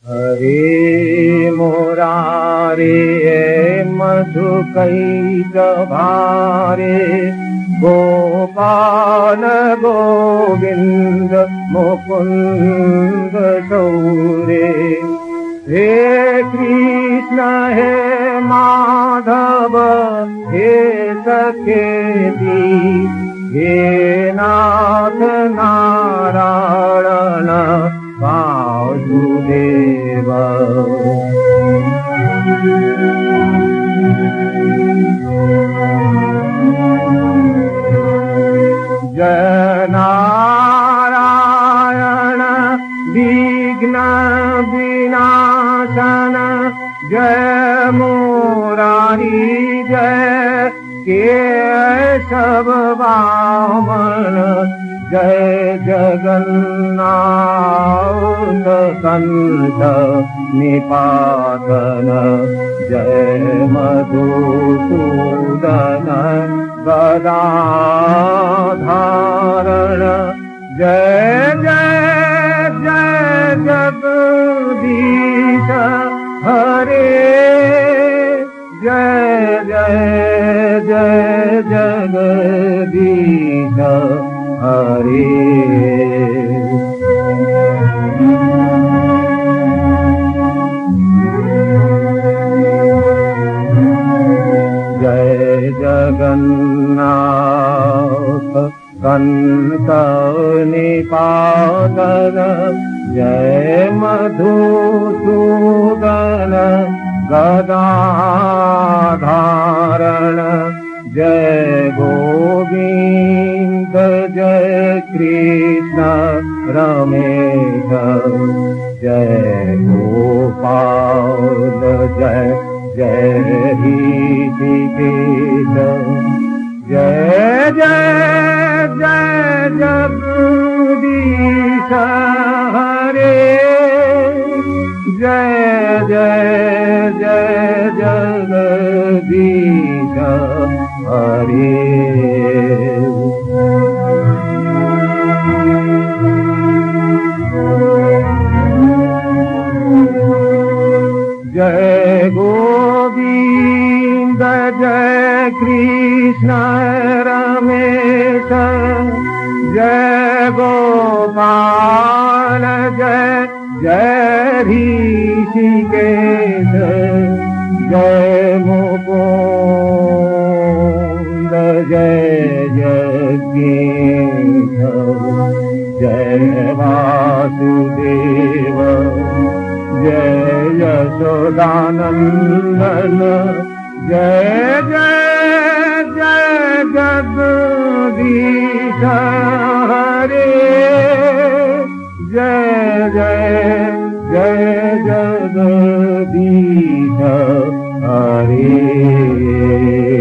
हरे मुरारे मधुकैक भारे गोपाल गोविंद मुकुंद गौरे। हे कृष्ण हे माधव हे सखेति हे नाथ नारायण वासुदेव। जय नारायण विघ्न विनाशन जय मुरारी जय केशव वामन जय जगन्नाथ कंठ निपातन जय मधुसूदन गदाधारण जय जय जय जगदीश हरे जय जय जय जगदीश हरे। जय जगन्नाथ कंठ निपातन जय मधुसूदन गदाधारण जय गोविंद जय कृष्ण रमेश जय गोपाल जय जय ऋषिकेश जय जय जय जगदीश हरे जय जय जय जगदीश हरे। जय गोविंद जय कृष्ण रमेश जय गोपाल जय जय ऋषिकेश जय मुकुंद जय केशव जय वासुदेव जय यशोदानंदन जय जय जय जगदीश हरे जय जय जय जगदीश हरे।